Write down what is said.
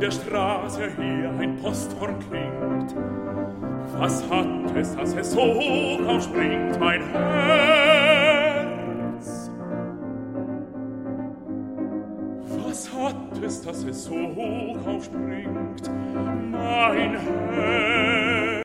der Straße hier ein Posthorn klingt. Was hat es, dass es so hoch aufspringt, mein Herz? Was hat es, dass es so hoch aufspringt, mein Herz?